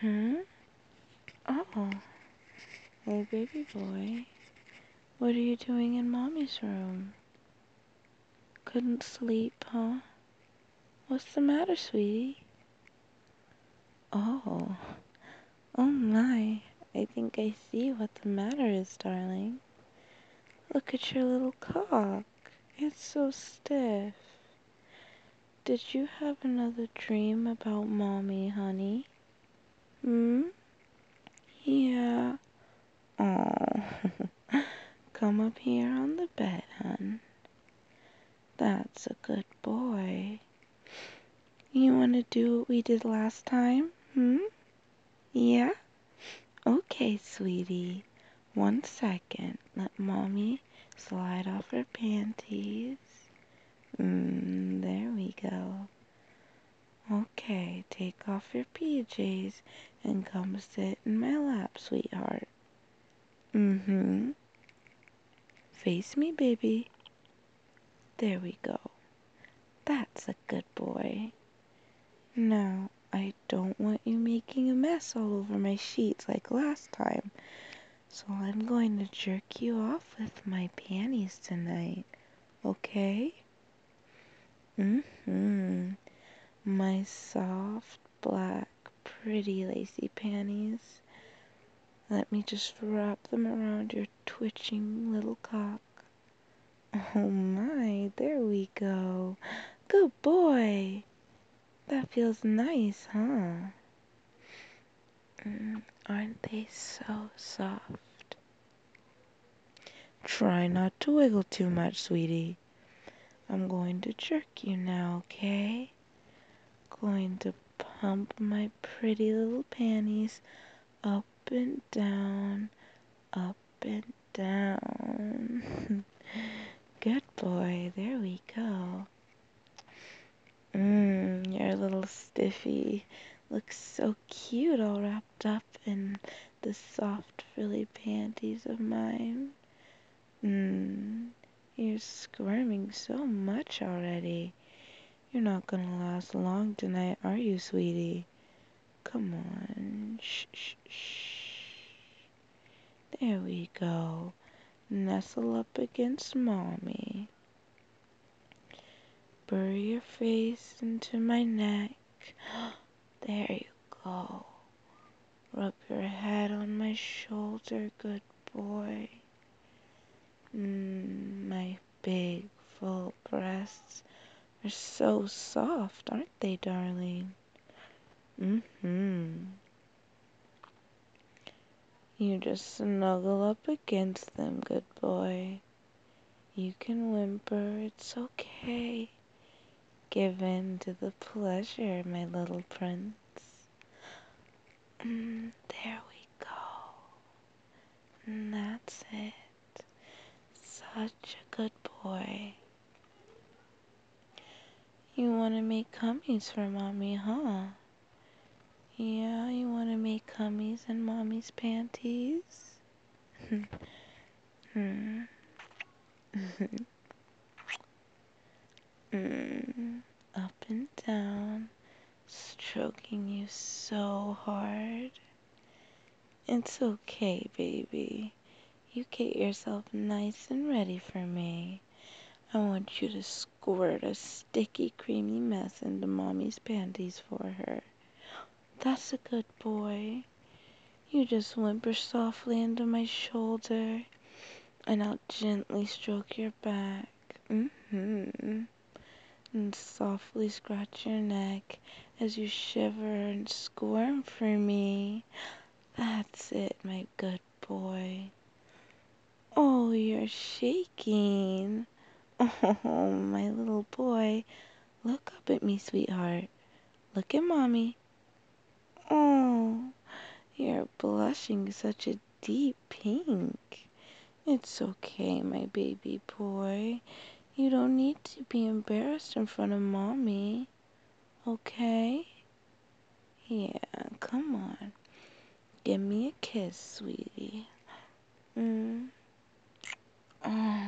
Hmm? Oh, hey baby boy. What are you doing in mommy's room? Couldn't sleep, huh? What's the matter, sweetie? Oh, oh my. I think I see what the matter is, darling. Look at your little cock. It's so stiff. Did you have another dream about mommy, honey? Hmm? Yeah. Oh. Come up here on the bed, hon. That's a good boy. You want to do what we did last time? Hmm? Yeah? Okay, sweetie. 1 second. Let mommy slide off her panties. There we go. Okay, take off your PJs and come sit in my lap, sweetheart. Face me, baby. There we go. That's a good boy. Now, I don't want you making a mess all over my sheets like last time, so I'm going to jerk you off with my panties tonight, okay? My soft, black, pretty lacy panties. Let me just wrap them around your twitching little cock. Oh my, there we go. Good boy. That feels nice, huh? Aren't they so soft? Try not to wiggle too much, sweetie. I'm going to jerk you now, okay? Going to pump my pretty little panties up and down, up and down. Good boy, there we go. Your little stiffy looks so cute all wrapped up in the soft frilly panties of mine. You're squirming so much already. You're not gonna last long tonight, are you, sweetie? Come on. Shh, shh, shh. There we go. Nestle up against mommy. Bury your face into my neck. There you go. Rub your head on my shoulder, good boy. My big, full breasts are so soft, aren't they, darling? You just snuggle up against them, good boy. You can whimper, it's okay. Give in to the pleasure, my little prince. There we go. And that's it. Such a good boy. You want to make cummies for mommy, huh? Yeah, you want to make cummies in mommy's panties? Up and down, stroking you so hard. It's okay, baby. You get yourself nice and ready for me. I want you to squirt a sticky, creamy mess into mommy's panties for her. That's a good boy. You just whimper softly into my shoulder, and I'll gently stroke your back. And softly scratch your neck as you shiver and squirm for me. That's it, my good boy. Oh, you're shaking. Oh, my little boy. Look up at me, sweetheart. Look at mommy. Oh, you're blushing such a deep pink. It's okay, my baby boy. You don't need to be embarrassed in front of mommy. Okay? Yeah, come on. Give me a kiss, sweetie. Oh.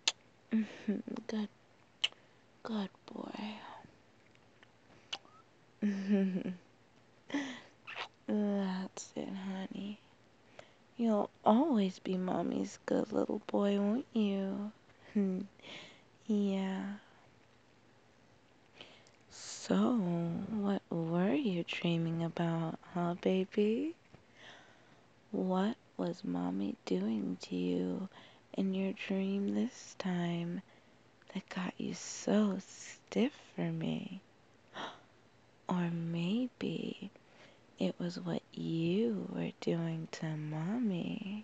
Good, good boy. That's it, honey. You'll always be mommy's good little boy, won't you? Yeah. So, what were you dreaming about, huh, baby? What was mommy doing to you in your dream this time that got you so stiff for me? Or maybe it was what you were doing to mommy.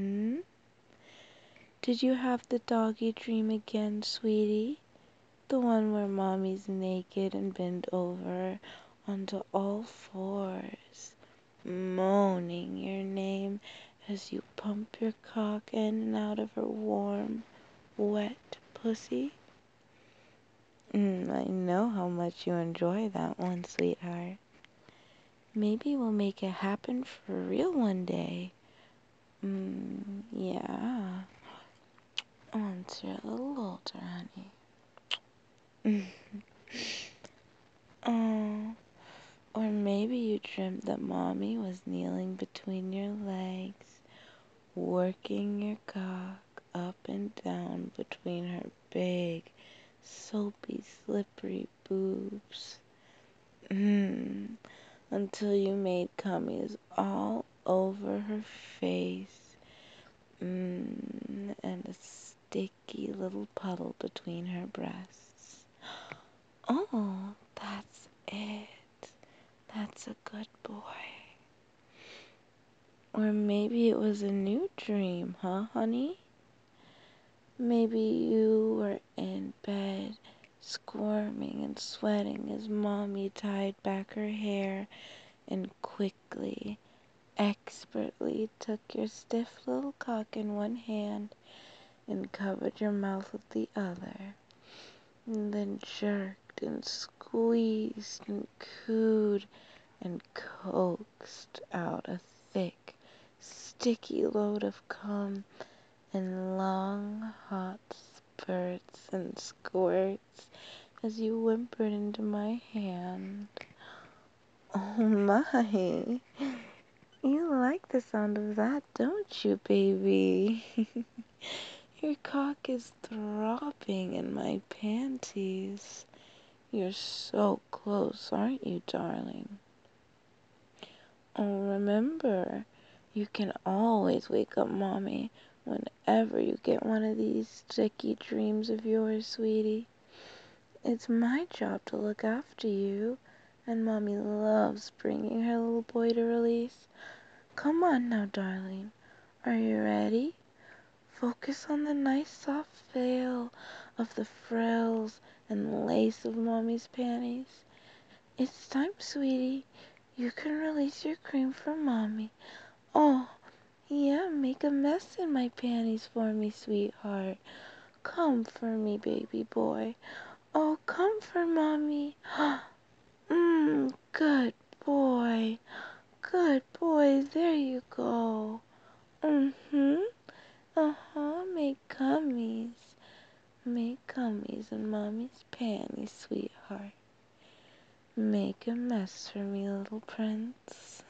Did you have the doggy dream again, sweetie? The one where mommy's naked and bent over onto all fours, moaning your name as you pump your cock in and out of her warm, wet pussy? I know how much you enjoy that one, sweetheart. Maybe we'll make it happen for real one day. Yeah. Once you're a little older, honey. Oh, or maybe you dreamt that mommy was kneeling between your legs, working your cock up and down between her big, soapy, slippery boobs. Until you made cummies all over her face. And a sticky little puddle between her breasts. Oh, that's it. That's a good boy. Or maybe it was a new dream, huh, honey? Maybe you were in bed, squirming and sweating as mommy tied back her hair and quickly, expertly took your stiff little cock in one hand and covered your mouth with the other, and then jerked and squeezed and cooed and coaxed out a thick, sticky load of cum in long, hot spurts and squirts as you whimpered into my hand. Oh my, you like the sound of that, don't you, baby? Your cock is throbbing in my panties. You're so close, aren't you, darling? Oh, remember, you can always wake up mommy whenever you get one of these sticky dreams of yours, sweetie. It's my job to look after you, and mommy loves bringing her little boy to release. Come on now, darling. Are you ready? Focus on the nice soft veil of the frills and lace of mommy's panties. It's time, sweetie. You can release your cream for mommy. Oh, yeah, make a mess in my panties for me, sweetheart. Come for me, baby boy. Oh, come for mommy. Good boy. Good boy. There you go. Make cummies. Make cummies in mommy's panties, sweetheart. Make a mess for me, little prince.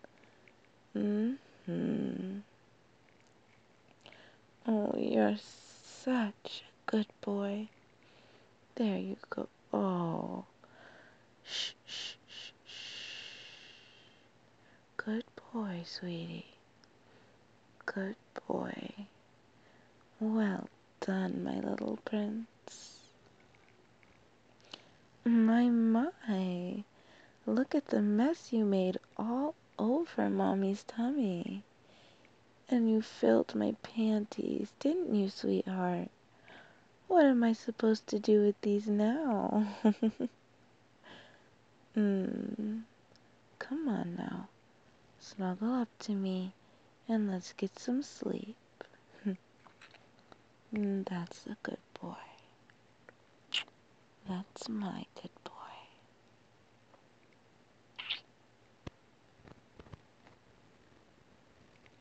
Oh, you're such a good boy. There you go. Oh. Shh, shh, shh, shh. Good boy, sweetie. Good boy. Well done, my little prince. My. Look at the mess you made all over mommy's tummy. And you filled my panties, didn't you, sweetheart? What am I supposed to do with these now? Come on now. Snuggle up to me and let's get some sleep. That's a good boy. That's my